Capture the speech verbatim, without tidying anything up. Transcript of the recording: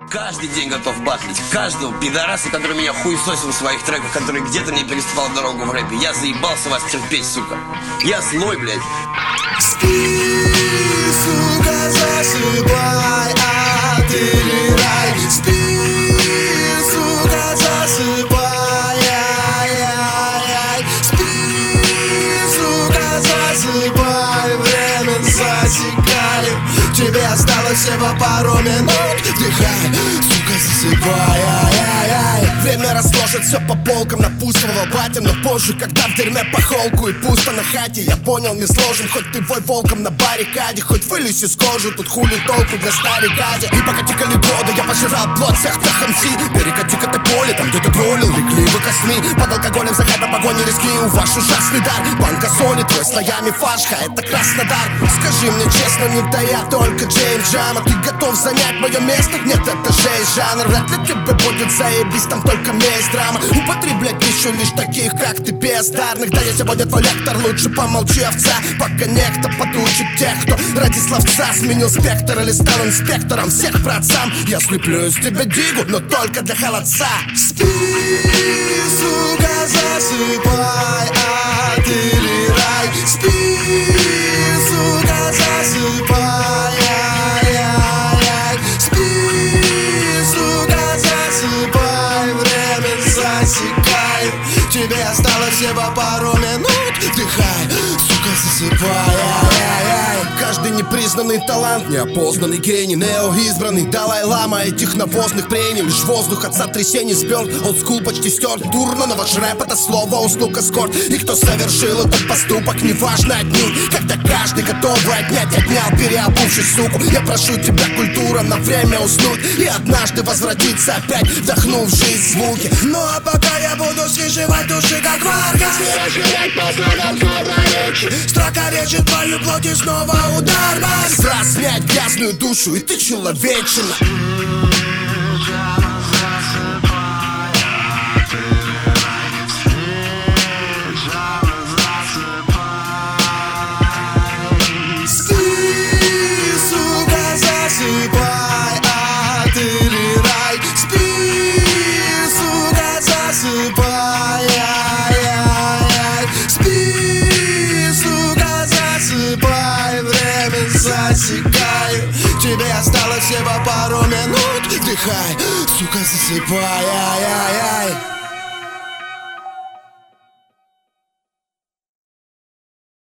Каждый день готов батлить каждого пидораса, который меня хуесосил в своих треках, который где-то мне переступал дорогу в рэпе. Я заебался вас терпеть, сука. Я злой, блядь. Спи, сука, засыпай, отыграй. Спи, сука, засыпай, ай-яй-яй. Спи, сука, засыпай, время засекает. Тебе осталось всего пару минут. Вдыхай, сука, засыпай, ай-яй-яй. Время разложит все по полкам, напутствовал батя. Но позже, когда в дерьме по холку и пусто на хате, я понял, не сложен. Хоть ты вой волком на баррикаде, хоть вылезь из кожи, тут хули толку для старикади. И пока тикали годы, я пожирал плод всех тех эм си. Перекати-ка ты поле, там где ты троллил, легли вы косми. Под алкоголем за хайпа погони риски, у ваш ужасный дар. Банка Сони, твой слоями фашка, это Краснодар. Скажи мне честно, не да я только Джеймс Джама. Ты готов занять мое место? Нет, это жесть жанр. Вряд ли тебе будет заебись, там только месть, драма. Употреблять пищу лишь таких, как ты, бездарных. Да я сегодня твой лектор, лучше помолчи, овца. Пока некто подучит тех, кто ради словца сменил спектр или стал инспектором всех братцам. Я слеплю из тебя дигу, но только для холодца. Спи, сука, засыпай, отыграй. Спи, сука, засыпай, ай-яй-яй. Спи, сука, засыпай, время засекает. Тебе осталось всего пару минут. Вдыхай, сука, засыпай, ай-яй-яй. Каждый непризнанный талант, неопознанный гений, неоизбранный Далай-лама этих навозных прений. Лишь воздух от сотрясений сперт, олдскул почти стерт. Дурно, но ваш рэп это слово услуг эскорт. И кто совершил этот поступок, неважно отнюдь. Когда каждый готовый отнять, отнял, переобувшись, суку. Я прошу тебя, культура, на время уснуть и однажды возвратиться опять, вдохнув в жизнь звуки. Ну а пока я буду свежевать души, как варга. Свежевать по слогам слова речи. Строка речи твою плоть и снова удар бас. Раз снять грязную душу, и ты человечина. Спи, сука, засыпай, отыграй. Спи, сука, засыпай, ай-яй-яй. Спи, сука, засыпай, время засекает. Тебе осталось всего пару минут. Вдыхай, сука, засыпай, ай-яй-яй.